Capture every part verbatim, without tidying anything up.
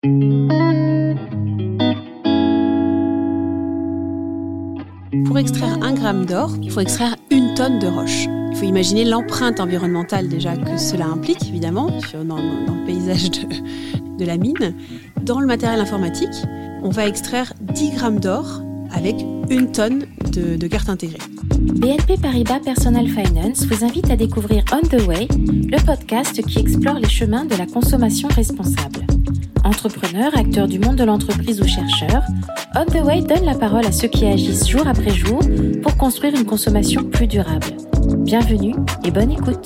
Pour extraire un gramme d'or, il faut extraire une tonne de roche. Il faut imaginer l'empreinte environnementale déjà que cela implique, évidemment, dans, dans le paysage de, de la mine. Dans le matériel informatique, on va extraire dix grammes d'or avec une tonne de, de cartes intégrées. B N P Paribas Personal Finance vous invite à découvrir On The Way, le podcast qui explore les chemins de la consommation responsable. Entrepreneurs, acteurs du monde de l'entreprise ou chercheurs, On The Way donne la parole à ceux qui agissent jour après jour pour construire une consommation plus durable. Bienvenue et bonne écoute.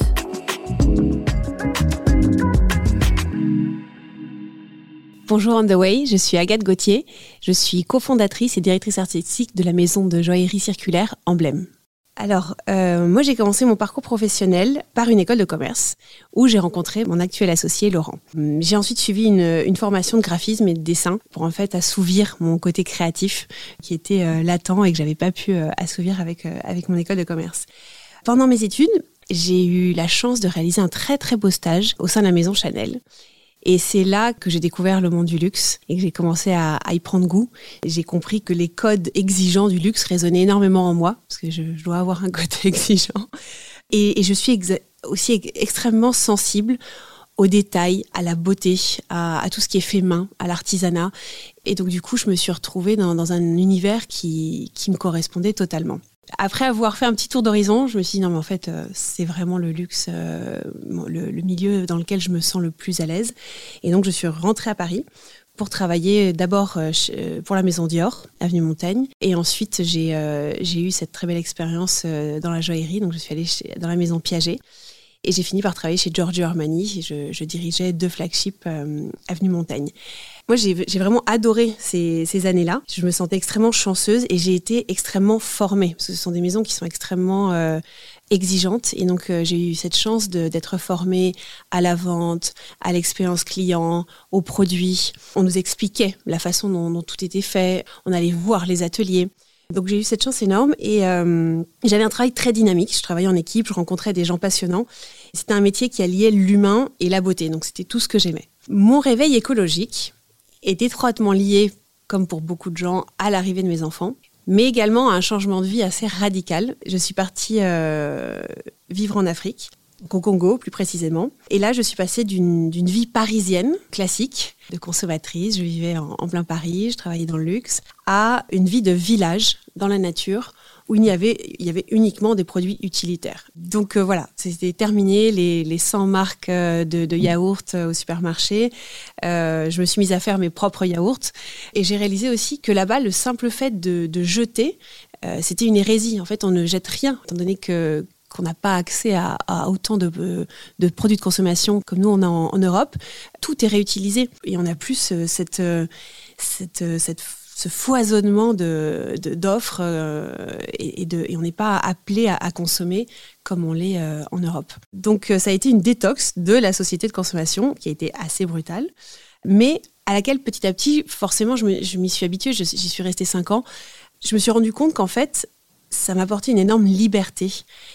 Bonjour On The Way, je suis Agathe Gauthier, je suis cofondatrice et directrice artistique de la maison de joaillerie circulaire Emblème. Alors, euh, moi j'ai commencé mon parcours professionnel par une école de commerce où j'ai rencontré mon actuel associé Laurent. J'ai ensuite suivi une, une formation de graphisme et de dessin pour en fait assouvir mon côté créatif qui était euh, latent et que j'avais pas pu euh, assouvir avec, euh, avec mon école de commerce. Pendant mes études, j'ai eu la chance de réaliser un très très beau stage au sein de la maison Chanel. Et c'est là que j'ai découvert le monde du luxe et que j'ai commencé à, à y prendre goût. J'ai compris que les codes exigeants du luxe résonnaient énormément en moi, parce que je, je dois avoir un côté exigeant. Et, et je suis exa- aussi ex- extrêmement sensible aux détails, à la beauté, à, à tout ce qui est fait main, à l'artisanat. Et donc du coup, je me suis retrouvée dans, dans un univers qui, qui me correspondait totalement. Après avoir fait un petit tour d'horizon, je me suis dit non mais en fait euh, c'est vraiment le luxe, euh, le, le milieu dans lequel je me sens le plus à l'aise. Et donc je suis rentrée à Paris pour travailler d'abord euh, chez, pour la maison Dior, avenue Montaigne. Et ensuite j'ai, euh, j'ai eu cette très belle expérience euh, dans la joaillerie, donc je suis allée chez, dans la maison Piaget. Et j'ai fini par travailler chez Giorgio Armani. Je, je dirigeais deux flagships euh, avenue Montaigne. Moi, j'ai, j'ai vraiment adoré ces, ces années-là. Je me sentais extrêmement chanceuse et j'ai été extrêmement formée. Parce que ce sont des maisons qui sont extrêmement euh, exigeantes. Et donc, euh, j'ai eu cette chance de, d'être formée à la vente, à l'expérience client, aux produits. On nous expliquait la façon dont, dont tout était fait. On allait voir les ateliers. Donc j'ai eu cette chance énorme et euh, j'avais un travail très dynamique. Je travaillais en équipe, je rencontrais des gens passionnants. C'était un métier qui alliait l'humain et la beauté, donc c'était tout ce que j'aimais. Mon réveil écologique est étroitement lié, comme pour beaucoup de gens, à l'arrivée de mes enfants, mais également à un changement de vie assez radical. Je suis partie euh, vivre en Afrique, au Congo plus précisément. Et là, je suis passée d'une, d'une vie parisienne classique, de consommatrice. Je vivais en, en plein Paris, je travaillais dans le luxe, à une vie de village, dans la nature, où il y avait, il y avait uniquement des produits utilitaires. Donc euh, voilà, c'était terminé, les, les cent marques euh, de, de yaourts euh, au supermarché. Euh, je me suis mise à faire mes propres yaourts. Et j'ai réalisé aussi que là-bas, le simple fait de, de jeter, euh, c'était une hérésie. En fait, on ne jette rien, étant donné que qu'on n'a pas accès à, à autant de, de produits de consommation comme nous on a en, en Europe. Tout est réutilisé et on a plus euh, cette, euh, cette, euh, cette, ce foisonnement de, de, d'offres euh, et, et, de, et on n'est pas appelé à, à consommer comme on l'est euh, en Europe. Donc euh, ça a été une détox de la société de consommation qui a été assez brutale, mais à laquelle petit à petit, forcément, je, me, je m'y suis habituée, je, j'y suis restée cinq ans. Je me suis rendu compte qu'en fait, ça m'apportait une énorme liberté.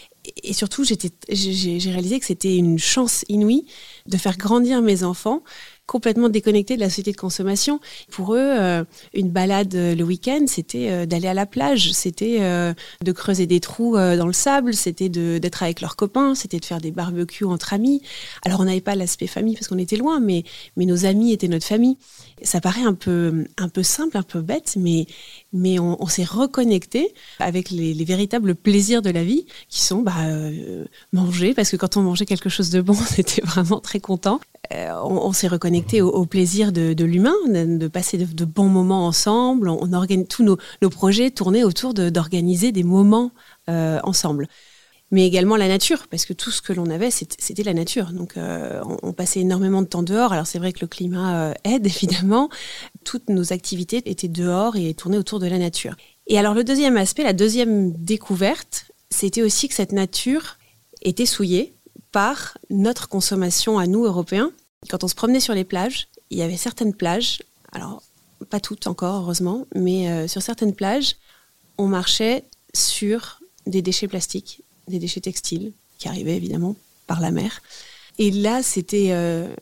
Et surtout, j'étais, j'ai, j'ai réalisé que c'était une chance inouïe de faire grandir mes enfants complètement déconnectés de la société de consommation. Pour eux, euh, une balade euh, le week-end, c'était euh, d'aller à la plage, c'était euh, de creuser des trous euh, dans le sable, c'était de, d'être avec leurs copains, c'était de faire des barbecues entre amis. Alors, on n'avait pas l'aspect famille parce qu'on était loin, mais, mais nos amis étaient notre famille. Ça paraît un peu, un peu simple, un peu bête, mais, mais on, on s'est reconnecté avec les, les véritables plaisirs de la vie qui sont bah, euh, manger, parce que quand on mangeait quelque chose de bon, on était vraiment très content. Euh, on, on s'est reconnecté au, au plaisir de, de l'humain, de, de passer de, de bons moments ensemble. On, on organise tous nos, nos projets tournaient autour de, d'organiser des moments euh, ensemble. Mais également la nature, parce que tout ce que l'on avait, c'était, c'était la nature. Donc, euh, on, on passait énormément de temps dehors. Alors, c'est vrai que le climat euh, aide, évidemment. Toutes nos activités étaient dehors et tournaient autour de la nature. Et alors, le deuxième aspect, la deuxième découverte, c'était aussi que cette nature était souillée par notre consommation à nous, Européens. Quand on se promenait sur les plages, il y avait certaines plages, alors pas toutes encore, heureusement, mais euh, sur certaines plages, on marchait sur des déchets plastiques, des déchets textiles, qui arrivaient évidemment par la mer. Et là, c'était, euh,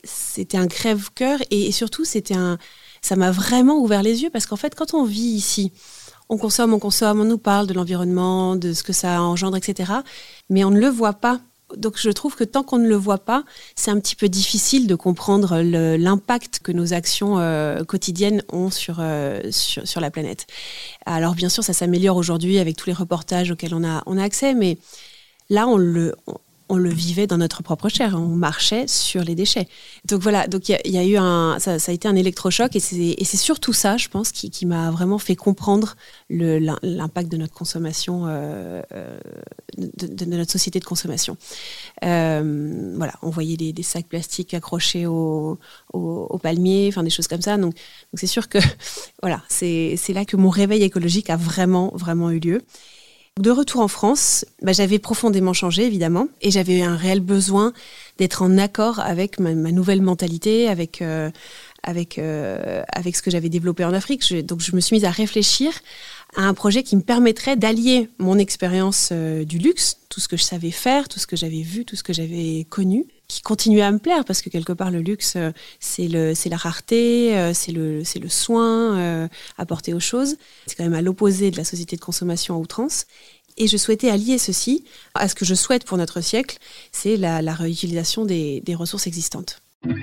c'était un crève-cœur et, et surtout, c'était un, ça m'a vraiment ouvert les yeux parce qu'en fait, quand on vit ici, on consomme, on consomme, on nous parle de l'environnement, de ce que ça engendre, et cetera. Mais on ne le voit pas. Donc, je trouve que tant qu'on ne le voit pas, c'est un petit peu difficile de comprendre le, l'impact que nos actions euh, quotidiennes ont sur, euh, sur, sur la planète. Alors, bien sûr, ça s'améliore aujourd'hui avec tous les reportages auxquels on a, on a accès, mais là, on le... On, on le vivait dans notre propre chair, on marchait sur les déchets. Donc voilà, donc il y, y a eu un, ça, ça a été un électrochoc et c'est, et c'est surtout ça, je pense, qui, qui m'a vraiment fait comprendre le, l'impact de notre consommation, euh, de, de, de notre société de consommation. Euh, voilà, on voyait des, des sacs plastiques accrochés au, au, au palmier, enfin des choses comme ça. Donc, donc c'est sûr que voilà, c'est, c'est là que mon réveil écologique a vraiment, vraiment eu lieu. De retour en France, bah, j'avais profondément changé, évidemment, et j'avais un réel besoin d'être en accord avec ma, ma nouvelle mentalité, avec, euh, avec, euh, avec ce que j'avais développé en Afrique. Je, donc, je me suis mise à réfléchir à un projet qui me permettrait d'allier mon expérience euh, du luxe, tout ce que je savais faire, tout ce que j'avais vu, tout ce que j'avais connu, qui continuait à me plaire, parce que quelque part, le luxe, euh, c'est, le, c'est la rareté, euh, c'est, le, c'est le soin euh, apporté aux choses. C'est quand même à l'opposé de la société de consommation à outrance. Et je souhaitais allier ceci à ce que je souhaite pour notre siècle, c'est la, la réutilisation des, des ressources existantes.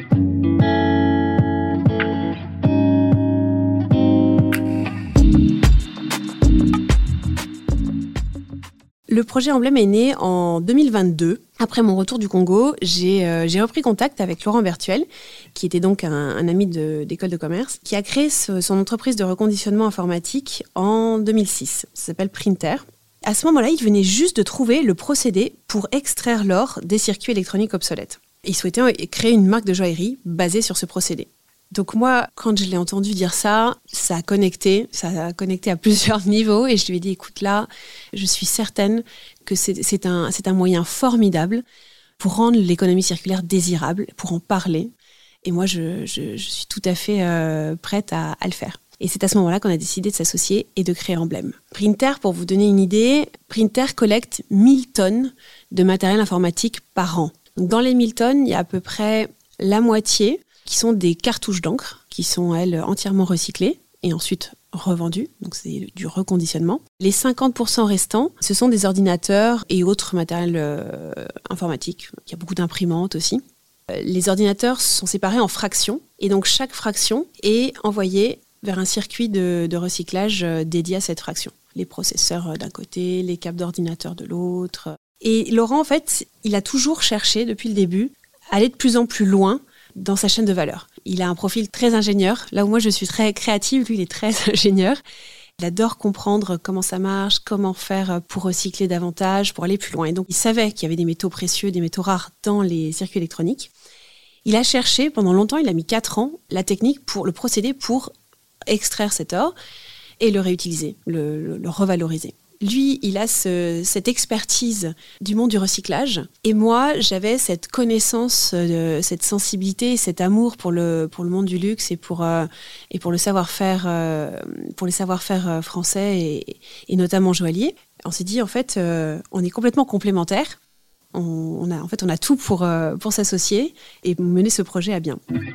Le projet Emblème est né en deux mille vingt-deux. Après mon retour du Congo, j'ai, euh, j'ai repris contact avec Laurent Bertuel, qui était donc un, un ami de, d'école de commerce, qui a créé ce, son entreprise de reconditionnement informatique en deux mille six. Ça s'appelle Printer. À ce moment-là, il venait juste de trouver le procédé pour extraire l'or des circuits électroniques obsolètes. Il souhaitait créer une marque de joaillerie basée sur ce procédé. Donc moi, quand je l'ai entendu dire ça, ça a connecté, ça a connecté à plusieurs niveaux et je lui ai dit, écoute là, je suis certaine que c'est, c'est, un, c'est un moyen formidable pour rendre l'économie circulaire désirable, pour en parler. Et moi, je, je, je suis tout à fait euh, prête à, à le faire. Et c'est à ce moment-là qu'on a décidé de s'associer et de créer Emblème. Printer, pour vous donner une idée, Printer collecte mille tonnes de matériel informatique par an. Donc dans les mille tonnes, il y a à peu près la moitié qui sont des cartouches d'encre, qui sont, elles, entièrement recyclées et ensuite revendues. Donc, c'est du reconditionnement. Les cinquante pour cent restants, ce sont des ordinateurs et autres matériels euh, informatiques. Il y a beaucoup d'imprimantes aussi. Euh, les ordinateurs sont séparés en fractions. Et donc, chaque fraction est envoyée vers un circuit de, de recyclage euh, dédié à cette fraction. Les processeurs euh, d'un côté, les câbles d'ordinateur de l'autre. Et Laurent, en fait, il a toujours cherché, depuis le début, à aller de plus en plus loin dans sa chaîne de valeur. Il a un profil très ingénieur. Là où moi, je suis très créative, lui, il est très ingénieur. Il adore comprendre comment ça marche, comment faire pour recycler davantage, pour aller plus loin. Et donc, il savait qu'il y avait des métaux précieux, des métaux rares dans les circuits électroniques. Il a cherché, pendant longtemps, il a mis quatre ans, la technique, pour le procédé pour extraire cet or et le réutiliser, le, le, le revaloriser. Lui, il a ce, cette expertise du monde du recyclage. Et moi, j'avais cette connaissance, euh, cette sensibilité, cet amour pour le, pour le monde du luxe et pour, euh, et pour le savoir-faire, euh, pour les savoir-faire français et, et notamment joailliers. On s'est dit, en fait, euh, on est complètement complémentaires. On, on, a, en fait, on a tout pour, euh, pour s'associer et mener ce projet à bien.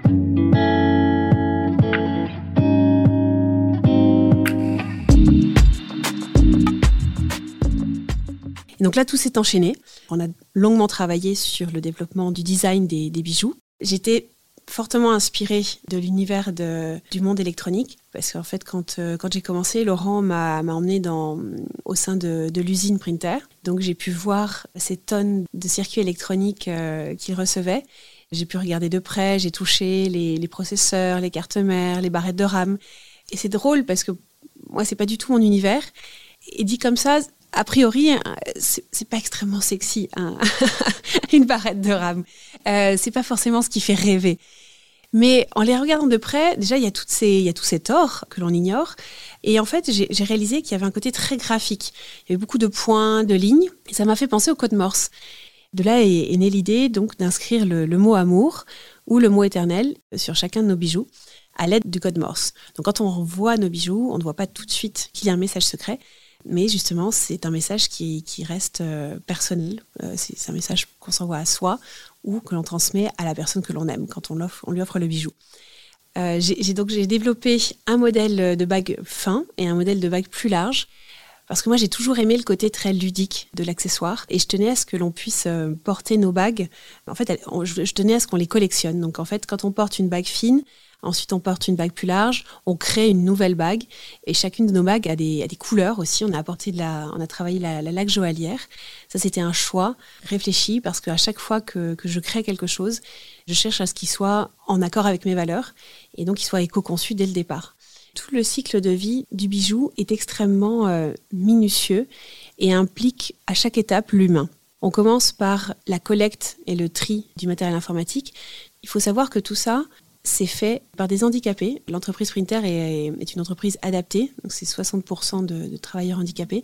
Et donc là, tout s'est enchaîné. On a longuement travaillé sur le développement du design des, des bijoux. J'étais fortement inspirée de l'univers de, du monde électronique parce qu'en fait, quand, euh, quand j'ai commencé, Laurent m'a, m'a emmenée dans, au sein de, de l'usine Printer. Donc, j'ai pu voir ces tonnes de circuits électroniques euh, qu'il recevait. J'ai pu regarder de près, j'ai touché les, les processeurs, les cartes mères, les barrettes de RAM. Et c'est drôle parce que moi, c'est pas du tout mon univers. Et dit comme ça, a priori, c'est, c'est pas extrêmement sexy, hein, une barrette de RAM. Euh, c'est pas forcément ce qui fait rêver. Mais en les regardant de près, déjà, il y a, toutes ces, il y a tout cet or que l'on ignore. Et en fait, j'ai, j'ai réalisé qu'il y avait un côté très graphique. Il y avait beaucoup de points, de lignes. Et ça m'a fait penser au code Morse. De là est, est née l'idée donc, d'inscrire le, le mot amour ou le mot éternel sur chacun de nos bijoux à l'aide du code Morse. Donc, quand on voit nos bijoux, on ne voit pas tout de suite qu'il y a un message secret. Mais justement, c'est un message qui, qui reste euh, personnel. Euh, c'est, c'est un message qu'on s'envoie à soi ou que l'on transmet à la personne que l'on aime quand on, l'offre, on lui offre le bijou. Euh, j'ai, j'ai donc j'ai développé un modèle de bague fin et un modèle de bague plus large parce que moi j'ai toujours aimé le côté très ludique de l'accessoire et je tenais à ce que l'on puisse porter nos bagues. En fait, elles, on, je, je tenais à ce qu'on les collectionne. Donc en fait, quand on porte une bague fine, ensuite on porte une bague plus large, on crée une nouvelle bague et chacune de nos bagues a des, a des couleurs aussi. On a apporté de la, on a travaillé la, la laque joaillière. Ça c'était un choix réfléchi parce qu'à chaque fois que, que je crée quelque chose, je cherche à ce qu'il soit en accord avec mes valeurs et donc qu'il soit éco-conçu dès le départ. Tout le cycle de vie du bijou est extrêmement euh, minutieux et implique à chaque étape l'humain. On commence par la collecte et le tri du matériel informatique. Il faut savoir que tout ça, c'est fait par des handicapés. L'entreprise Sprinter est, est une entreprise adaptée, donc c'est soixante pour cent de, de travailleurs handicapés.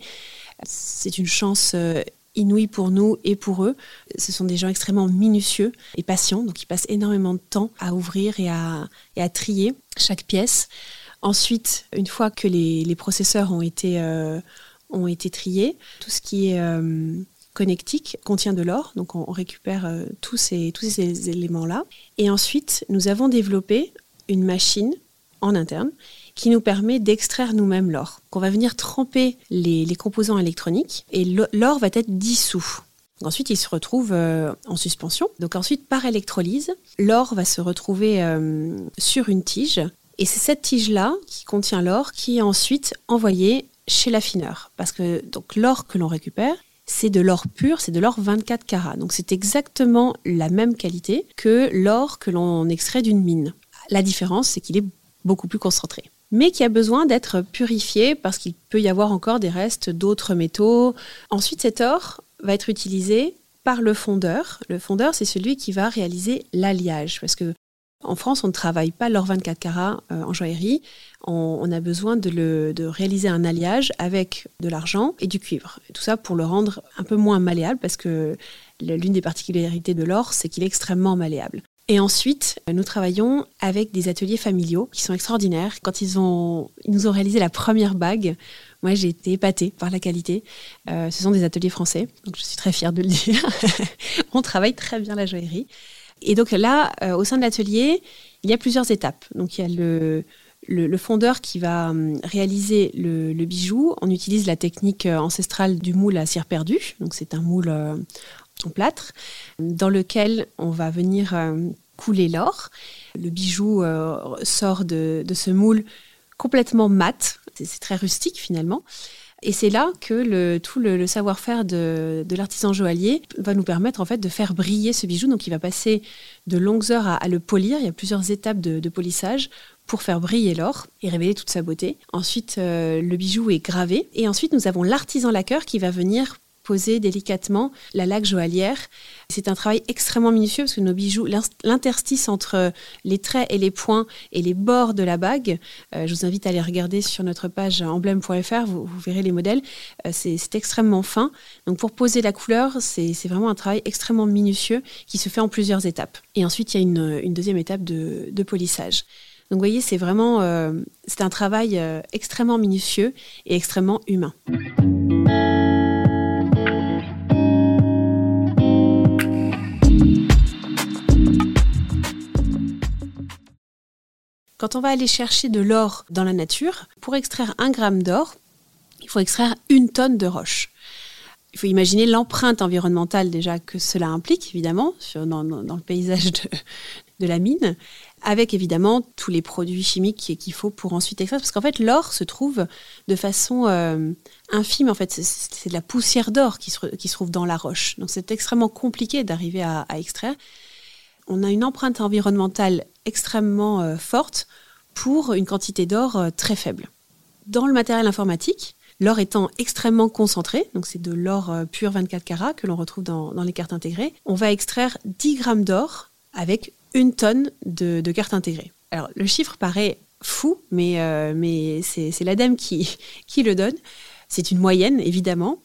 C'est une chance euh, inouïe pour nous et pour eux. Ce sont des gens extrêmement minutieux et patients, donc ils passent énormément de temps à ouvrir et à, et à trier chaque pièce. Ensuite, une fois que les, les processeurs ont été, euh, ont été triés, tout ce qui est euh, connectique contient de l'or, donc on, on récupère euh, tous, ces, tous ces éléments-là. Et ensuite, nous avons développé une machine en interne qui nous permet d'extraire nous-mêmes l'or. On va venir tremper les, les composants électroniques et l'or va être dissous. Ensuite, il se retrouve euh, en suspension. Donc ensuite, par électrolyse, l'or va se retrouver euh, sur une tige. Et c'est cette tige-là qui contient l'or qui est ensuite envoyée chez l'affineur. Parce que donc, l'or que l'on récupère, c'est de l'or pur, c'est de l'or vingt-quatre carats. Donc c'est exactement la même qualité que l'or que l'on extrait d'une mine. La différence, c'est qu'il est beaucoup plus concentré. Mais qui a besoin d'être purifié parce qu'il peut y avoir encore des restes d'autres métaux. Ensuite, cet or va être utilisé par le fondeur. Le fondeur, c'est celui qui va réaliser l'alliage. Parce que en France, on ne travaille pas l'or vingt-quatre carats euh, en joaillerie. On, on a besoin de, le, de réaliser un alliage avec de l'argent et du cuivre. Et tout ça pour le rendre un peu moins malléable parce que l'une des particularités de l'or, c'est qu'il est extrêmement malléable. Et ensuite, nous travaillons avec des ateliers familiaux qui sont extraordinaires. Quand ils, ont, ils nous ont réalisé la première bague, moi j'ai été épatée par la qualité. Euh, ce sont des ateliers français, donc je suis très fière de le dire. On travaille très bien la joaillerie. Et donc là, euh, au sein de l'atelier, il y a plusieurs étapes. Donc il y a le, le, le fondeur qui va euh, réaliser le, le bijou. On utilise la technique ancestrale du moule à cire perdue. Donc c'est un moule euh, en plâtre dans lequel on va venir euh, couler l'or. Le bijou euh, sort de, de ce moule complètement mat. C'est, c'est très rustique finalement. Et c'est là que le, tout le, le savoir-faire de, de l'artisan joaillier va nous permettre en fait de faire briller ce bijou. Donc il va passer de longues heures à, à le polir. Il y a plusieurs étapes de, de polissage pour faire briller l'or et révéler toute sa beauté. Ensuite, euh, le bijou est gravé. Et ensuite, nous avons l'artisan laqueur qui va venir poser délicatement la laque joaillière. C'est un travail extrêmement minutieux parce que nos bijoux, l'interstice entre les traits et les points et les bords de la bague, euh, je vous invite à aller regarder sur notre page emblème point f r, vous, vous verrez les modèles, euh, c'est, c'est extrêmement fin. Donc pour poser la couleur, c'est, c'est vraiment un travail extrêmement minutieux qui se fait en plusieurs étapes. Et ensuite, il y a une, une deuxième étape de, de polissage. Donc vous voyez, c'est vraiment euh, c'est un travail euh, extrêmement minutieux et extrêmement humain. Quand on va aller chercher de l'or dans la nature, pour extraire un gramme d'or, il faut extraire une tonne de roche. Il faut imaginer l'empreinte environnementale déjà que cela implique, évidemment, sur, dans, dans le paysage de, de la mine, avec évidemment tous les produits chimiques qu'il faut pour ensuite extraire. Parce qu'en fait, l'or se trouve de façon euh, infime. En fait, c'est, c'est de la poussière d'or qui se, qui se trouve dans la roche. Donc c'est extrêmement compliqué d'arriver à, à extraire. On a une empreinte environnementale extrêmement euh, forte pour une quantité d'or euh, très faible. Dans le matériel informatique, l'or étant extrêmement concentré, donc c'est de l'or euh, pur vingt-quatre carats que l'on retrouve dans, dans les cartes intégrées, on va extraire dix grammes d'or avec une tonne de, de cartes intégrées. Alors le chiffre paraît fou, mais, euh, mais c'est, c'est l'Ademe qui, qui le donne. C'est une moyenne, évidemment.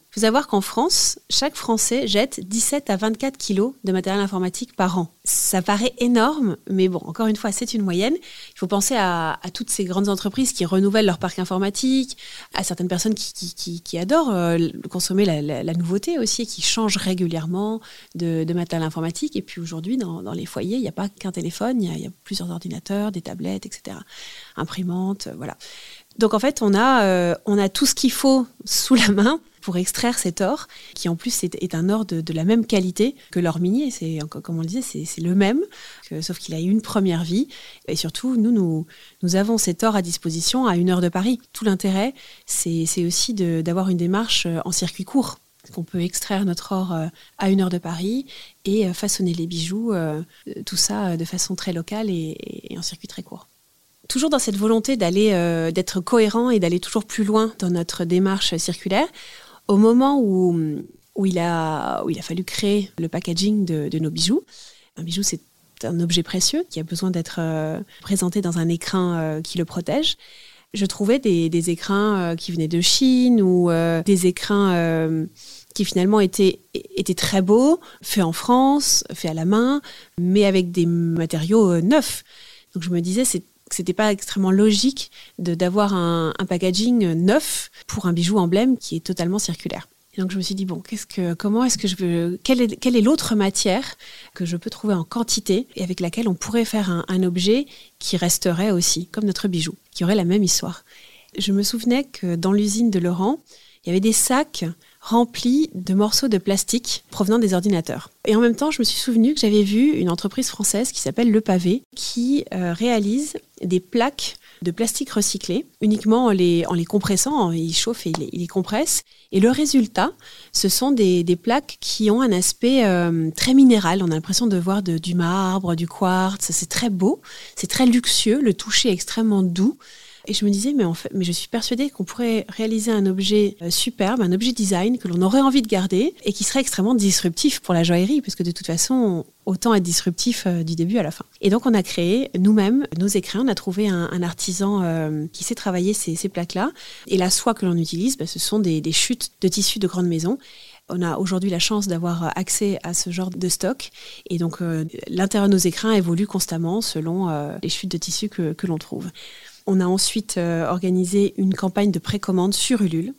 Il faut savoir qu'en France, chaque Français jette dix-sept à vingt-quatre kilos de matériel informatique par an. Ça paraît énorme, mais bon, encore une fois, c'est une moyenne. Il faut penser à, à toutes ces grandes entreprises qui renouvellent leur parc informatique, à certaines personnes qui, qui, qui, qui adorent euh, consommer la, la, la nouveauté aussi, qui changent régulièrement de, de matériel informatique. Et puis aujourd'hui, dans, dans les foyers, il n'y a pas qu'un téléphone, il y a, il y a plusieurs ordinateurs, des tablettes, et cetera. Imprimantes, euh, voilà. Donc en fait, on a, euh, on a tout ce qu'il faut sous la main pour extraire cet or, qui en plus est, est un or de, de la même qualité que l'or minier. C'est, comme on le disait, c'est, c'est le même, que, sauf qu'il a eu une première vie. Et surtout, nous, nous, nous avons cet or à disposition à une heure de Paris. Tout l'intérêt, c'est, c'est aussi de, d'avoir une démarche en circuit court. On peut extraire notre or à une heure de Paris et façonner les bijoux, tout ça de façon très locale et, et en circuit très court. Toujours dans cette volonté d'aller, euh, d'être cohérent et d'aller toujours plus loin dans notre démarche circulaire, au moment où, où, il, a, où il a fallu créer le packaging de, de nos bijoux, un bijou c'est un objet précieux qui a besoin d'être euh, présenté dans un écrin euh, qui le protège. Je trouvais des, des écrins euh, qui venaient de Chine ou euh, des écrins euh, qui finalement étaient, étaient très beaux, faits en France, faits à la main, mais avec des matériaux euh, neufs. Donc je me disais, c'est que c'était pas extrêmement logique de, d'avoir un, un packaging neuf pour un bijou emblème qui est totalement circulaire. Et donc je me suis dit, bon, qu'est-ce que, comment est-ce que je veux, quelle est, quelle est l'autre matière que je peux trouver en quantité et avec laquelle on pourrait faire un, un objet qui resterait aussi, comme notre bijou, qui aurait la même histoire. Je me souvenais que dans l'usine de Laurent, il y avait des sacs remplis de morceaux de plastique provenant des ordinateurs. Et en même temps, je me suis souvenu que j'avais vu une entreprise française qui s'appelle Le Pavé, qui euh, réalise des plaques de plastique recyclé, uniquement en les, en les compressant, il chauffe et il les, il les compresse. Et le résultat, ce sont des, des plaques qui ont un aspect euh, très minéral. On a l'impression de voir de, du marbre, du quartz, c'est très beau, c'est très luxueux, le toucher est extrêmement doux. Et je me disais, mais, en fait, mais je suis persuadée qu'on pourrait réaliser un objet euh, superbe, un objet design que l'on aurait envie de garder et qui serait extrêmement disruptif pour la joaillerie, parce que de toute façon, autant être disruptif euh, du début à la fin. Et donc, on a créé nous-mêmes nos écrins. On a trouvé un, un artisan euh, qui sait travailler ces, ces plaques-là. Et la soie que l'on utilise, bah, ce sont des, des chutes de tissus de grande maison. On a aujourd'hui la chance d'avoir accès à ce genre de stock. Et donc, euh, l'intérieur de nos écrins évolue constamment selon euh, les chutes de tissus que, que l'on trouve. On a ensuite euh, organisé une campagne de précommande sur Ulule.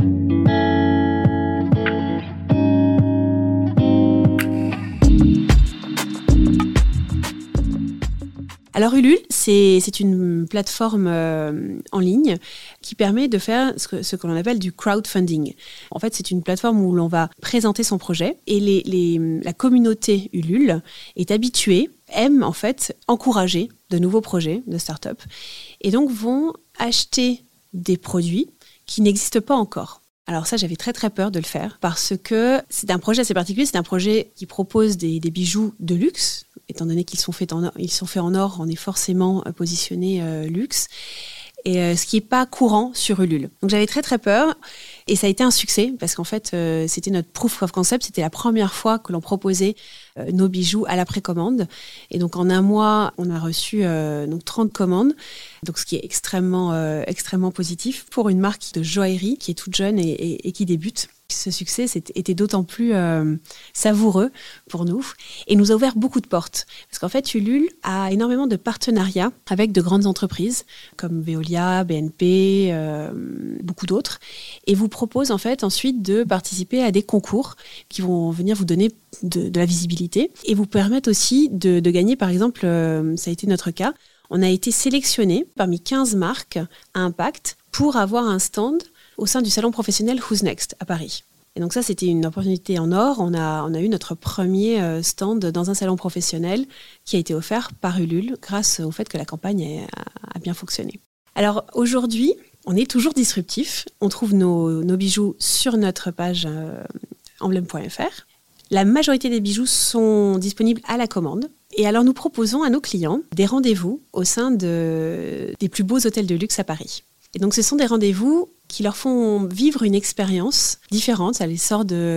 Alors Ulule, c'est, c'est une plateforme euh, en ligne qui permet de faire ce que, ce que l'on appelle du crowdfunding. En fait, c'est une plateforme où l'on va présenter son projet et les, les, la communauté Ulule est habituée, aime en fait encourager de nouveaux projets de start-up et donc vont acheter des produits qui n'existent pas encore. Alors ça, j'avais très très peur de le faire parce que c'est un projet assez particulier, c'est un projet qui propose des, des bijoux de luxe. Étant donné qu'ils sont faits en or, ils sont faits en or, on est forcément positionné euh, luxe. Et euh, ce qui n'est pas courant sur Ulule. Donc j'avais très très peur et ça a été un succès parce qu'en fait euh, c'était notre proof of concept, c'était la première fois que l'on proposait euh, nos bijoux à la précommande. Et donc en un mois on a reçu euh, donc trente commandes, donc ce qui est extrêmement euh, extrêmement positif pour une marque de joaillerie qui est toute jeune et, et, et qui débute. Ce succès était d'autant plus euh, savoureux pour nous et nous a ouvert beaucoup de portes. Parce qu'en fait, Ulule a énormément de partenariats avec de grandes entreprises comme Veolia, B N P, euh, beaucoup d'autres, et vous propose en fait ensuite de participer à des concours qui vont venir vous donner de, de la visibilité et vous permettre aussi de, de gagner, par exemple, euh, ça a été notre cas, on a été sélectionné parmi quinze marques à impact pour avoir un stand au sein du salon professionnel Who's Next à Paris. Et donc ça, c'était une opportunité en or. On a, on a eu notre premier stand dans un salon professionnel qui a été offert par Ulule grâce au fait que la campagne a, a bien fonctionné. Alors aujourd'hui, on est toujours disruptif. On trouve nos, nos bijoux sur notre page euh, emblème point f r. La majorité des bijoux sont disponibles à la commande. Et alors nous proposons à nos clients des rendez-vous au sein de, des plus beaux hôtels de luxe à Paris. Et donc ce sont des rendez-vous qui leur font vivre une expérience différente. Ça les sort de,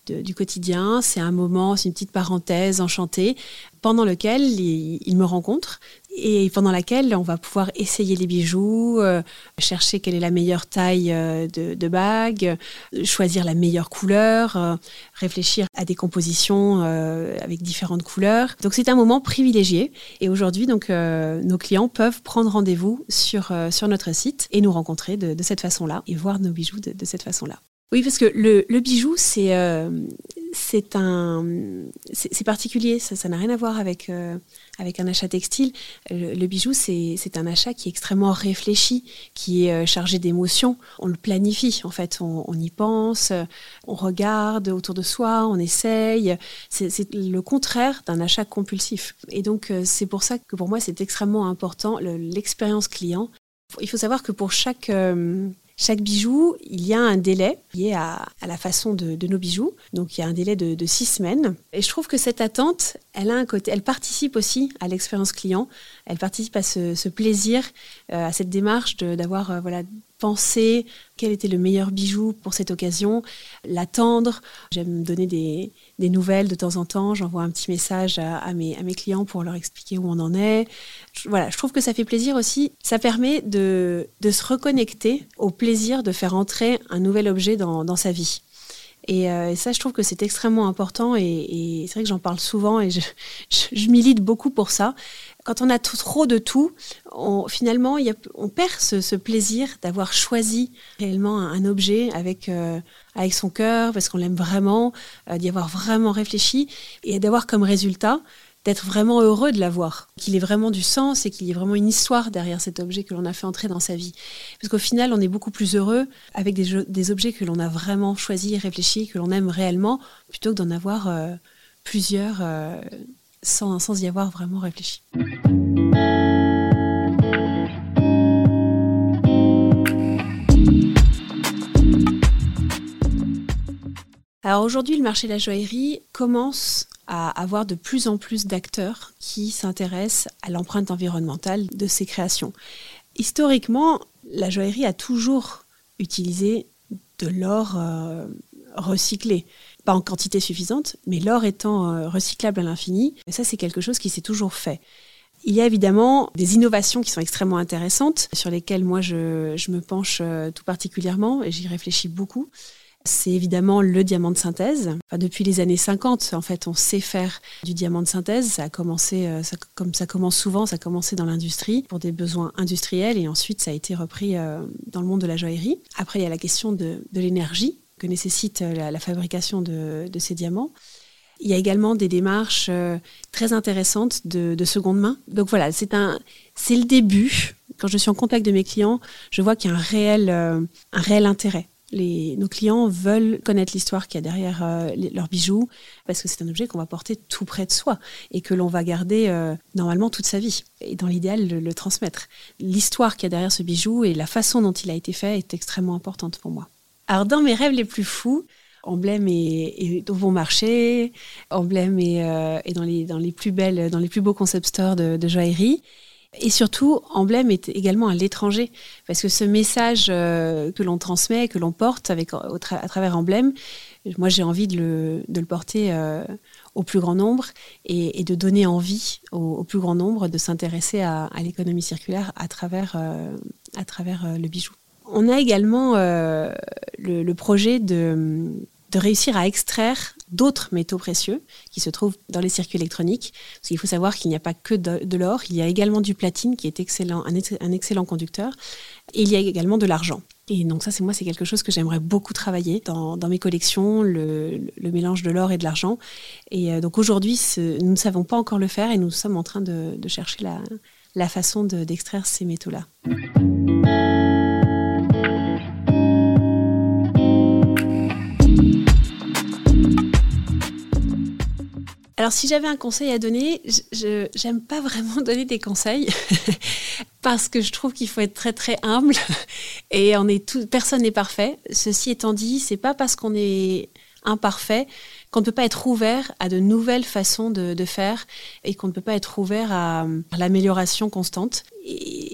de, du quotidien. C'est un moment, c'est une petite parenthèse enchantée pendant lequel ils, ils me rencontrent et pendant laquelle on va pouvoir essayer les bijoux, euh, chercher quelle est la meilleure taille euh, de, de bague, euh, choisir la meilleure couleur, euh, réfléchir à des compositions euh, avec différentes couleurs. Donc c'est un moment privilégié et aujourd'hui donc euh, nos clients peuvent prendre rendez-vous sur euh, sur notre site et nous rencontrer de, de cette façon-là et voir nos bijoux de, de cette façon-là. Oui, parce que le, le bijou, c'est, euh, c'est, un, c'est, c'est particulier, ça, ça n'a rien à voir avec, euh, avec un achat textile. Le, le bijou, c'est, c'est un achat qui est extrêmement réfléchi, qui est euh, chargé d'émotions. On le planifie, en fait, on, on y pense, on regarde autour de soi, on essaye. C'est, c'est le contraire d'un achat compulsif. Et donc, euh, c'est pour ça que pour moi, c'est extrêmement important, le, l'expérience client. Il faut savoir que pour chaque... Euh, Chaque bijou, il y a un délai lié à, à la façon de, de nos bijoux. Donc, il y a un délai de, de six semaines. Et je trouve que cette attente, elle a un côté, elle participe aussi à l'expérience client. Elle participe à ce, ce plaisir, euh, à cette démarche de, d'avoir euh, voilà, pensé quel était le meilleur bijou pour cette occasion, l'attendre. J'aime donner des, des nouvelles de temps en temps. J'envoie un petit message à, à, mes, à mes clients pour leur expliquer où on en est. Je, voilà, je trouve que ça fait plaisir aussi. Ça permet de, de se reconnecter au plaisir de faire entrer un nouvel objet dans, dans sa vie. Et, euh, et ça, je trouve que c'est extrêmement important et, et c'est vrai que j'en parle souvent et je, je, je milite beaucoup pour ça. Quand on a tout, trop de tout, on, finalement, y a, on perd ce, ce plaisir d'avoir choisi réellement un, un objet avec, euh, avec son cœur, parce qu'on l'aime vraiment, euh, d'y avoir vraiment réfléchi et d'avoir comme résultat d'être vraiment heureux de l'avoir, qu'il ait vraiment du sens et qu'il y ait vraiment une histoire derrière cet objet que l'on a fait entrer dans sa vie. Parce qu'au final, on est beaucoup plus heureux avec des, jeux, des objets que l'on a vraiment choisis et réfléchis, que l'on aime réellement, plutôt que d'en avoir euh, plusieurs euh, sans, sans y avoir vraiment réfléchi. Alors aujourd'hui, le marché de la joaillerie commence à avoir de plus en plus d'acteurs qui s'intéressent à l'empreinte environnementale de ces créations. Historiquement, la joaillerie a toujours utilisé de l'or euh, recyclé. Pas en quantité suffisante, mais l'or étant euh, recyclable à l'infini, et ça c'est quelque chose qui s'est toujours fait. Il y a évidemment des innovations qui sont extrêmement intéressantes, sur lesquelles moi je, je me penche euh, tout particulièrement et j'y réfléchis beaucoup. C'est évidemment le diamant de synthèse. Enfin, depuis les années cinquante, en fait, on sait faire du diamant de synthèse. Ça a commencé, ça, comme ça commence souvent, ça a commencé dans l'industrie pour des besoins industriels et ensuite ça a été repris euh, dans le monde de la joaillerie. Après, il y a la question de, de l'énergie que nécessite la, la fabrication de, de ces diamants. Il y a également des démarches euh, très intéressantes de, de seconde main. Donc voilà, c'est, un, c'est le début. Quand je suis en contact de mes clients, je vois qu'il y a un réel, euh, un réel intérêt. Les, nos clients veulent connaître l'histoire qu'il y a derrière euh, les, leurs bijoux parce que c'est un objet qu'on va porter tout près de soi et que l'on va garder euh, normalement toute sa vie et dans l'idéal le, le transmettre. L'histoire qu'il y a derrière ce bijou et la façon dont il a été fait est extrêmement importante pour moi. Alors dans mes rêves les plus fous, Emblème est, est au bon marché, Emblème est, euh, est dans, les, dans les plus belles, dans les plus beaux concept stores de, de joaillerie. Et surtout, Emblème est également à l'étranger, parce que ce message euh, que l'on transmet, que l'on porte avec, au tra- à travers Emblème, moi j'ai envie de le, de le porter euh, au plus grand nombre et, et de donner envie au, au plus grand nombre de s'intéresser à, à l'économie circulaire à travers, euh, à travers euh, le bijou. On a également euh, le, le projet de... de réussir à extraire d'autres métaux précieux qui se trouvent dans les circuits électroniques. Parce qu'il faut savoir qu'il n'y a pas que de, de l'or, il y a également du platine qui est excellent, un, ex, un excellent conducteur, et il y a également de l'argent. Et donc ça, c'est moi, c'est quelque chose que j'aimerais beaucoup travailler dans, dans mes collections, le, le mélange de l'or et de l'argent. Et euh, donc aujourd'hui, ce, nous ne savons pas encore le faire et nous sommes en train de, de chercher la, la façon de, d'extraire ces métaux-là. Alors, si j'avais un conseil à donner, je j'aime pas vraiment donner des conseils parce que je trouve qu'il faut être très très humble et on est tout, personne n'est parfait. Ceci étant dit, c'est pas parce qu'on est imparfait qu'on ne peut pas être ouvert à de nouvelles façons de, de faire et qu'on ne peut pas être ouvert à, à l'amélioration constante. Et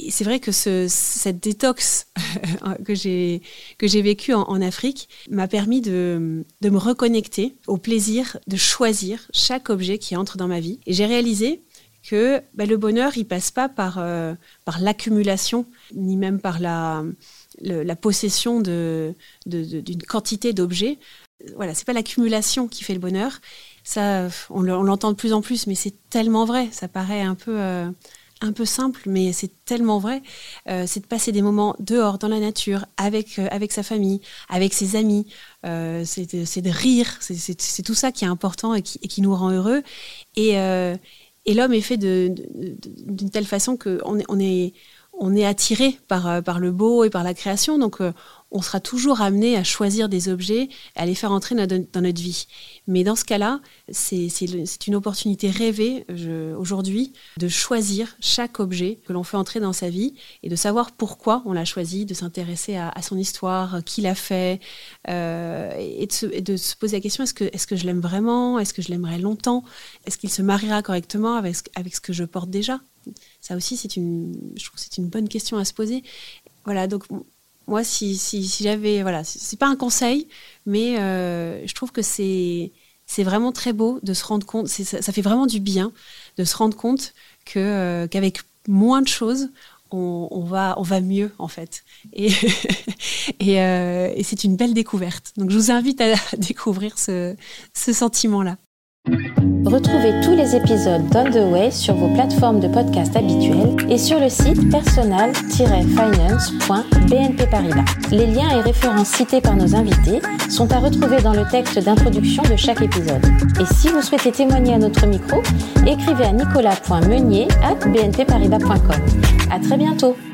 et c'est vrai que ce, cette détox que j'ai, que j'ai vécue en, en Afrique m'a permis de, de me reconnecter au plaisir de choisir chaque objet qui entre dans ma vie. Et j'ai réalisé que bah, le bonheur, il passe pas par, euh, par l'accumulation, ni même par la, le, la possession de, de, de, d'une quantité d'objets. Voilà, c'est pas l'accumulation qui fait le bonheur. Ça, on, le, on l'entend de plus en plus, mais c'est tellement vrai. Ça paraît un peu, euh, un peu simple, mais c'est tellement vrai. Euh, c'est de passer des moments dehors, dans la nature, avec, euh, avec sa famille, avec ses amis. Euh, c'est, de, c'est de rire. C'est, c'est, c'est tout ça qui est important et qui, et qui nous rend heureux. Et, euh, et l'homme est fait de, de, de, d'une telle façon qu'on est, on est, on est attiré par, par le beau et par la création. Donc, euh, on sera toujours amené à choisir des objets, à les faire entrer dans notre vie. Mais dans ce cas-là, c'est, c'est, c'est une opportunité rêvée je, aujourd'hui de choisir chaque objet que l'on fait entrer dans sa vie et de savoir pourquoi on l'a choisi, de s'intéresser à, à son histoire, qui l'a fait, euh, et, de se, et de se poser la question, est-ce que, est-ce que je l'aime vraiment ? Est-ce que je l'aimerai longtemps ? Est-ce qu'il se mariera correctement avec, avec ce que je porte déjà ? Ça aussi, c'est une, je trouve que c'est une bonne question à se poser. Voilà, donc... Moi, si, si, si j'avais... Voilà, c'est pas un conseil, mais euh, je trouve que c'est, c'est vraiment très beau de se rendre compte, c'est, ça, ça fait vraiment du bien de se rendre compte que, euh, qu'avec moins de choses, on, on, va, on va mieux, en fait. Et, et, euh, et c'est une belle découverte. Donc, je vous invite à découvrir ce, ce sentiment-là. Retrouvez tous les épisodes d'On the Way sur vos plateformes de podcast habituelles et sur le site personal tiret finance point b n p paribas. Les liens et références cités par nos invités sont à retrouver dans le texte d'introduction de chaque épisode. Et si vous souhaitez témoigner à notre micro, écrivez à nicolas point meunier arobase b n p paribas point com. À très bientôt.